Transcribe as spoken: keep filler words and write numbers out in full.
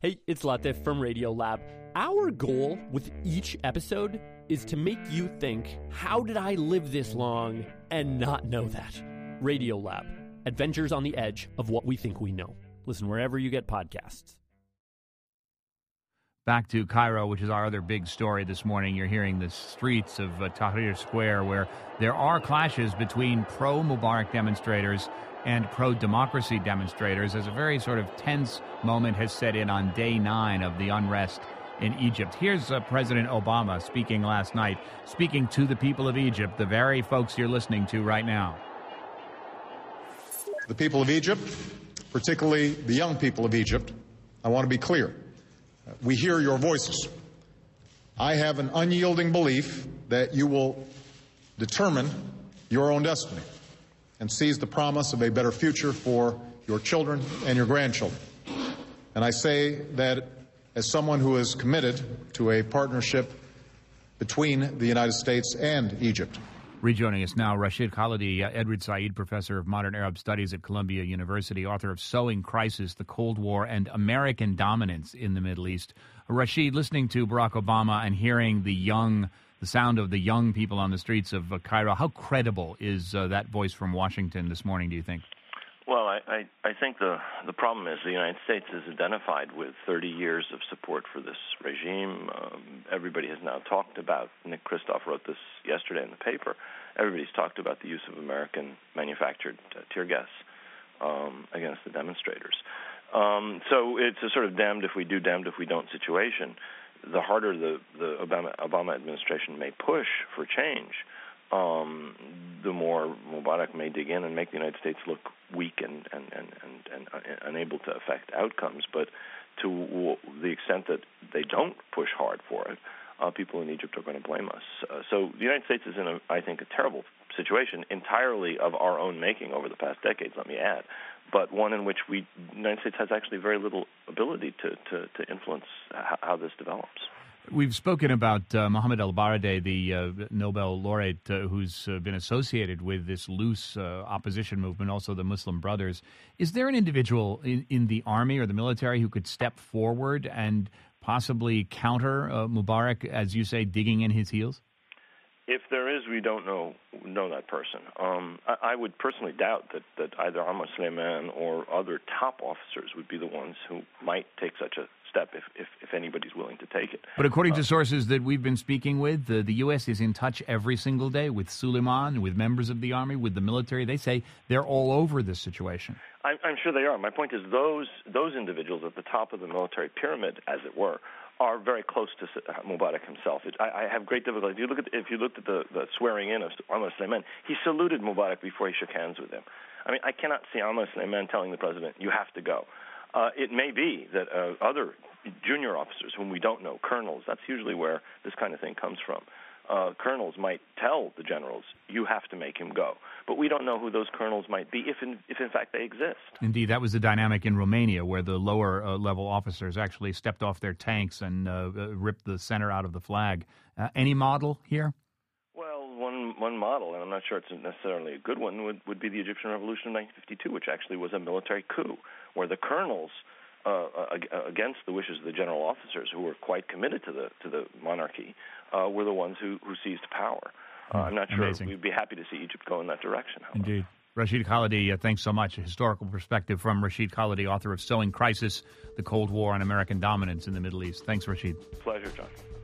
Hey, it's Latif from Radiolab. Our goal with each episode is to make you think, how did I live this long and not know that? Radiolab, adventures on the edge of what we think we know. Listen wherever you get podcasts. Back to Cairo, which is our other big story this morning. You're hearing the streets of uh, Tahrir Square, where there are clashes between pro-Mubarak demonstrators and pro-democracy demonstrators, as a very sort of tense moment has set in on day nine of the unrest in Egypt. Here's uh, President Obama speaking last night, speaking to the people of Egypt, the very folks you're listening to right now. The people of Egypt, particularly the young people of Egypt, I want to be clear. We hear your voices. I have an unyielding belief that you will determine your own destiny and seize the promise of a better future for your children and your grandchildren. And I say that as someone who is committed to a partnership between the United States and Egypt. Rejoining us now, Rashid Khalidi, uh, Edward Said Professor of Modern Arab Studies at Columbia University, author of Sowing Crisis, the Cold War, and American Dominance in the Middle East. Rashid, listening to Barack Obama and hearing the young, the sound of the young people on the streets of uh, Cairo, how credible is uh, that voice from Washington this morning, do you think? Well, I, I, I think the, the problem is the United States is identified with thirty years of support for this regime. Um, everybody has now talked about, Nick Kristof wrote this yesterday in the paper, everybody's talked about the use of American-manufactured uh, tear gas um, against the demonstrators. Um, so it's a sort of damned if we do, damned if we don't situation. The harder the, the Obama, Obama administration may push for change, Um, the more Mubarak may dig in and make the United States look weak and, and, and, and, and uh, unable to affect outcomes. But to w- the extent that they don't push hard for it, uh, people in Egypt are going to blame us. Uh, so the United States is in, a, I think, a terrible situation, entirely of our own making over the past decades, let me add, but one in which we, the United States has actually very little ability to, to, to influence how, how this develops. We've spoken about uh, Mohammed El-Baradei, the uh, Nobel laureate uh, who's uh, been associated with this loose uh, opposition movement, also the Muslim Brothers. Is there an individual in, in the army or the military who could step forward and possibly counter uh, Mubarak, as you say, digging in his heels? If there is, we don't know know that person. Um, I, I would personally doubt that, that either Ahmad Suleiman or other top officers would be the ones who might take such a step if, if, if anybody's willing to take it. But according uh, to sources that we've been speaking with, the, the U S is in touch every single day with Suleiman, with members of the army, with the military. They say they're all over this situation. I'm, I'm sure they are. My point is those those individuals at the top of the military pyramid, as it were, are very close to Mubarak himself. It, I, I have great difficulty. If you look at if you looked at the, the swearing in of Ahmad Suleiman, he saluted Mubarak before he shook hands with him. I mean, I cannot see Ahmad Suleiman telling the president, "You have to go." Uh, it may be that uh, other junior officers whom we don't know, colonels, that's usually where this kind of thing comes from. Uh, colonels might tell the generals, you have to make him go. But we don't know who those colonels might be, if in, if in fact they exist. Indeed, that was the dynamic in Romania, where the lower uh, level officers actually stepped off their tanks and uh, ripped the center out of the flag. Uh, any model here? Well, one one model, and I'm not sure it's necessarily a good one, would, would be the Egyptian Revolution of nineteen fifty-two, which actually was a military coup, where the colonels, uh, against the wishes of the general officers, who were quite committed to the to the monarchy, uh, were the ones who, who seized power. Uh, I'm not sure Amazing. We'd be happy to see Egypt go in that direction. However. Indeed. Rashid Khalidi, uh, thanks so much. A historical perspective from Rashid Khalidi, author of Sowing Crisis, the Cold War and American Dominance in the Middle East. Thanks, Rashid. Pleasure, John.